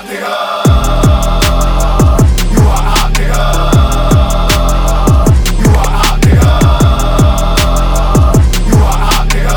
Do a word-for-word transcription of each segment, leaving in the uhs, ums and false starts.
op, nigga. You a op, nigga. You a op, nigga. You a op, nigga.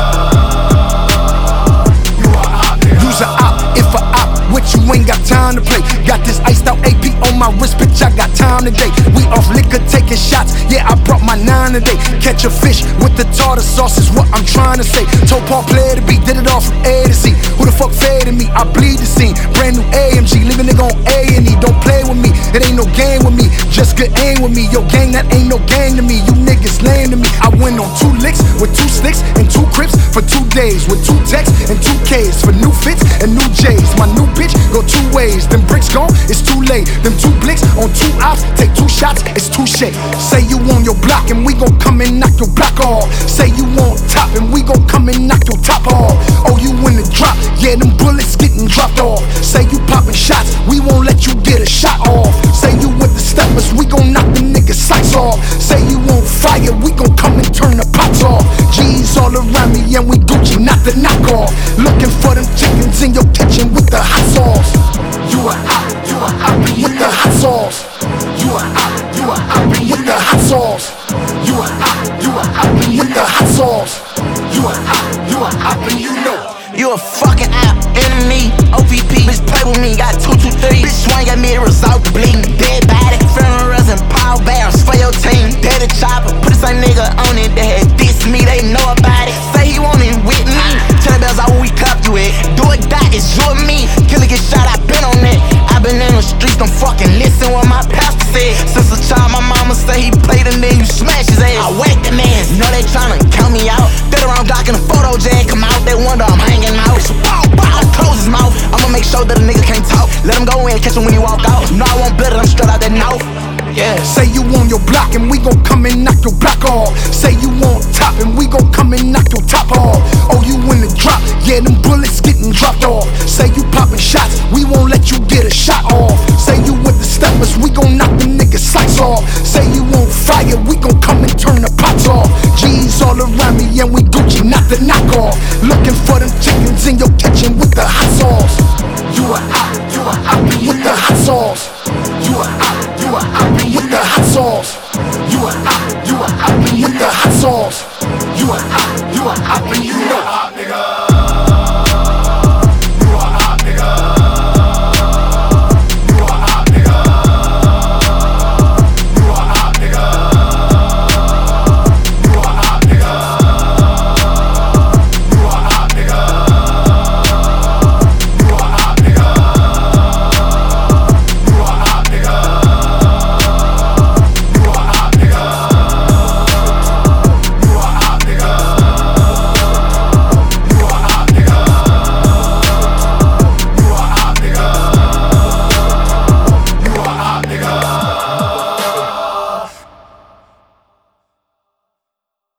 You a op, nigga. You's a op, if a op, what you ain't got time to play. Got this iced out A P on my wrist, bitch, I got time today. We off liquor, taking shots, yeah, I brought my nine today. Catch a fish with the tartar sauce is what I'm trying to say. Told Paul play the beat, did it all from A to Z. Who the fuck fed me? I bleed the scene. Brand new A M G, living nigga on A and E. Don't play with me, it ain't no game with me. Just good aim with me. Yo, gang, that ain't no gang to me. You niggas lame to me. I went on two licks with two slicks and two crips for two days. With two texts and two Ks for new fits and new J's. My new bitch go two ways. Them bricks gone, it's too late. Them two blicks on two ops, take two shots, it's touche. Say you on your block and we gon' come and knock your block off. Say you on top and we gon' come and knock your top off. Oh, you in the drop, yeah, them bullets getting dropped off. Say you popping shots, we won't let you get a shot off. Say you with the steppers, we gon' knock them niggas' socks off. Say you on fire, we gon' come and turn the pots off. G's all around me and we Gucci, not the knockoff. Looking for them chickens in your kitchen with the hot sauce. You a op, you a op with the hot sauce. You a op, you a op with the hot sauce. You a op, you a op with the hot sauce. You a op, you a op and you know. You a fucking op, enemy, O P P, bitch play with me, got two, two, three. Bitch swing at me, the result the bleeding, dead body. Funerals and power barrels for your team. Dead a chopper, put the same nigga on it, they had diss me, they know about it. Say he want it with me, tell the bells how we cup you it. Do or die, it's you and me. Killer get shot, I been on it. I been in the streets, don't fucking listen what my pastor said. Since a child, my mama say he played and then you smash his ass. I whack the man, know they tryna count me out. Dead around dock in the photo jag, come out, they wonder I'm hanging out. So bow, bow, close his mouth. I'ma make sure that a nigga can't talk. Let him go in, catch him when he walk out. No, I won't blood it, I'm straight out that mouth. Yeah. Say you on your block and we gon' come and knock your block off. Say you on top and we gon' come and knock your top off. Oh, you in the drop, yeah, them bullets getting dropped off. Say you popping shots, we won't let you get a shot off. Say you with the steppers, we gon' knock them niggas' socks off. Say you on fire, we gon' come and turn the pots off. G's all around me and we Gucci, not the knockoff. Looking for them chickens in your kitchen with the hot sauce. You a op, you a op with the hot sauce. You a op, you a op with the hot sauce. You a op, you a op with the hot sauce. You a op, you a op and you know.